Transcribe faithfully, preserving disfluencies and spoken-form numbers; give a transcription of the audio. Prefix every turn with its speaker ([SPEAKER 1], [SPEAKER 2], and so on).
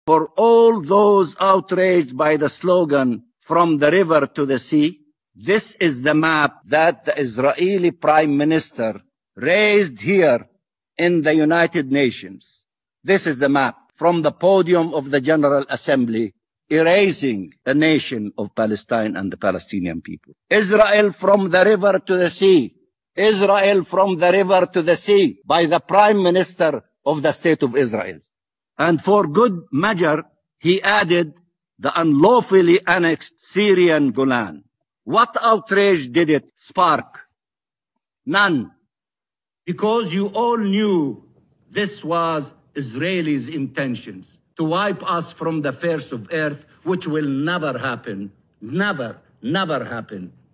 [SPEAKER 1] For all those outraged by the slogan, from the river to the sea, this is the map that the Israeli Prime Minister raised here in the United Nations. This is the map from the podium of the General Assembly, erasing the nation of Palestine and the Palestinian people. Israel from the river to the sea. Israel from the river to the sea, by the Prime Minister of the State of Israel. And for good measure, he added the unlawfully annexed Syrian Golan. What outrage did it spark? None. Because you all knew this was Israelis' intentions, to wipe us from the face of earth, which will never happen, never, never happen